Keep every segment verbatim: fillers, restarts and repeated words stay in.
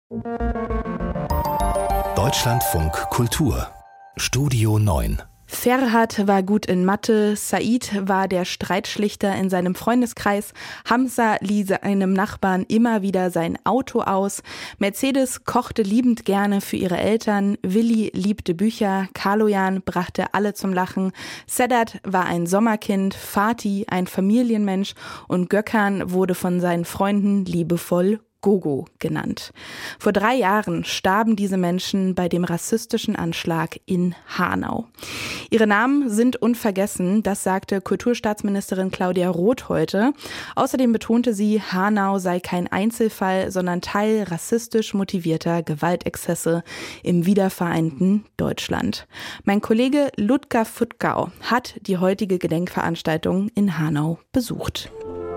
Deutschlandfunk Kultur Studio neun. Ferhat war gut in Mathe, Said war der Streitschlichter in seinem Freundeskreis, Hamza lieh seinem Nachbarn immer wieder sein Auto aus, Mercedes kochte liebend gerne für ihre Eltern, Willi liebte Bücher, Kaloyan brachte alle zum Lachen, Sedat war ein Sommerkind, Fatih ein Familienmensch und Gökhan wurde von seinen Freunden liebevoll Gogo genannt. Vor drei Jahren starben diese Menschen bei dem rassistischen Anschlag in Hanau. Ihre Namen sind unvergessen, das sagte Kulturstaatsministerin Claudia Roth heute. Außerdem betonte sie, Hanau sei kein Einzelfall, sondern Teil rassistisch motivierter Gewaltexzesse im wiedervereinten Deutschland. Mein Kollege Ludger Futtgau hat die heutige Gedenkveranstaltung in Hanau besucht.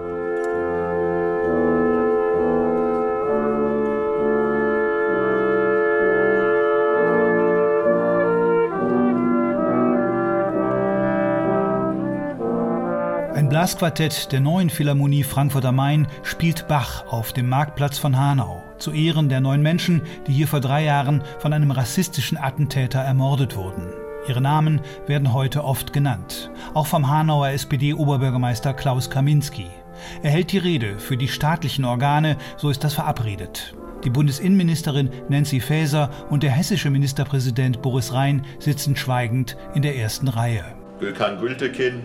Ein Blasquartett der Neuen Philharmonie Frankfurt am Main spielt Bach auf dem Marktplatz von Hanau zu Ehren der neun Menschen, die hier vor drei Jahren von einem rassistischen Attentäter ermordet wurden. Ihre Namen werden heute oft genannt, auch vom Hanauer S P D-Oberbürgermeister Klaus Kaminski. Er hält die Rede für die staatlichen Organe, so ist das verabredet. Die Bundesinnenministerin Nancy Faeser und der hessische Ministerpräsident Boris Rhein sitzen schweigend in der ersten Reihe. Gökhan Gültekin,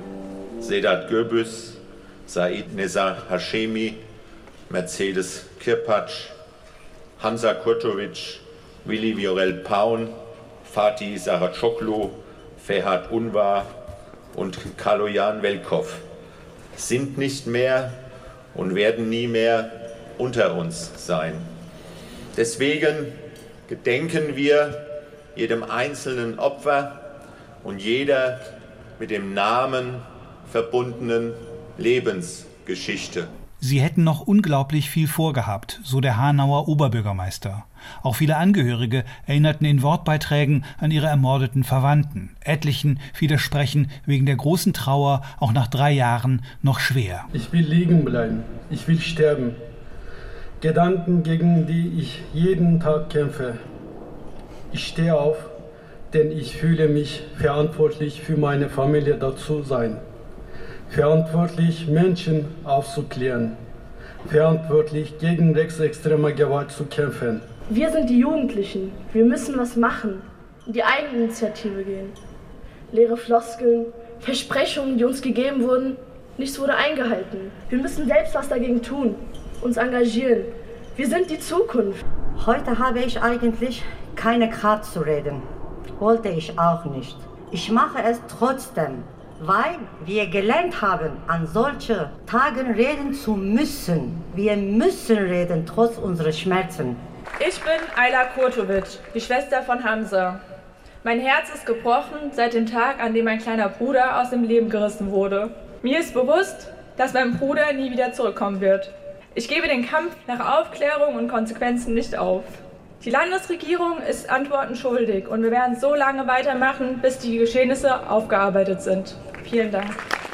Sedat Gürbüz, Said Nizar Hashemi, Mercedes Kirpatsch, Hamza Kurtovic, Willi Viorel Paun, Fatih Saracoglu, Ferhat Unvar und Kaloyan Velkov sind nicht mehr und werden nie mehr unter uns sein. Deswegen gedenken wir jedem einzelnen Opfer und jeder mit dem Namen verbundenen Lebensgeschichte. Sie hätten noch unglaublich viel vorgehabt, so der Hanauer Oberbürgermeister. Auch viele Angehörige erinnerten in Wortbeiträgen an ihre ermordeten Verwandten. Etlichen widersprechen wegen der großen Trauer auch nach drei Jahren noch schwer. Ich will liegen bleiben, ich will sterben. Gedanken, gegen die ich jeden Tag kämpfe. Ich stehe auf, denn ich fühle mich verantwortlich für meine Familie dazu sein. Verantwortlich, Menschen aufzuklären. Verantwortlich, gegen rechtsextreme Gewalt zu kämpfen. Wir sind die Jugendlichen. Wir müssen was machen. In die Eigeninitiative gehen. Leere Floskeln, Versprechungen, die uns gegeben wurden, nichts wurde eingehalten. Wir müssen selbst was dagegen tun. Uns engagieren. Wir sind die Zukunft. Heute habe ich eigentlich keine Kraft zu reden. Wollte ich auch nicht. Ich mache es trotzdem. Weil wir gelernt haben, an solche Tagen reden zu müssen. Wir müssen reden, trotz unserer Schmerzen. Ich bin Ayla Kurtovic, die Schwester von Hamza. Mein Herz ist gebrochen seit dem Tag, an dem mein kleiner Bruder aus dem Leben gerissen wurde. Mir ist bewusst, dass mein Bruder nie wieder zurückkommen wird. Ich gebe den Kampf nach Aufklärung und Konsequenzen nicht auf. Die Landesregierung ist Antworten schuldig und wir werden so lange weitermachen, bis die Geschehnisse aufgearbeitet sind. Vielen Dank.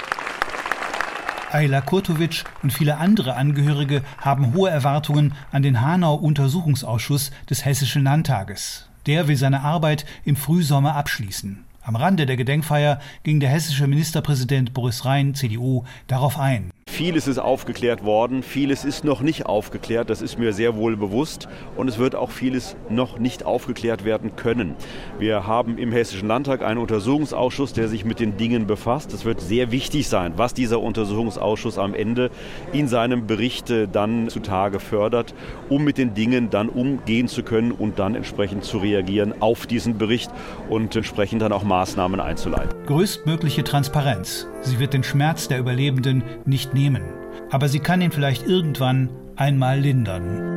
Ayla Kurtovic und viele andere Angehörige haben hohe Erwartungen an den Hanau-Untersuchungsausschuss des Hessischen Landtages. Der will seine Arbeit im Frühsommer abschließen. Am Rande der Gedenkfeier ging der hessische Ministerpräsident Boris Rhein, C D U, darauf ein. Vieles ist aufgeklärt worden, vieles ist noch nicht aufgeklärt, das ist mir sehr wohl bewusst. Und es wird auch vieles noch nicht aufgeklärt werden können. Wir haben im Hessischen Landtag einen Untersuchungsausschuss, der sich mit den Dingen befasst. Es wird sehr wichtig sein, was dieser Untersuchungsausschuss am Ende in seinem Bericht dann zutage fördert, um mit den Dingen dann umgehen zu können und dann entsprechend zu reagieren auf diesen Bericht und entsprechend dann auch Maßnahmen einzuleiten. Größtmögliche Transparenz. Sie wird den Schmerz der Überlebenden nicht nehmen. Aber sie kann ihn vielleicht irgendwann einmal lindern.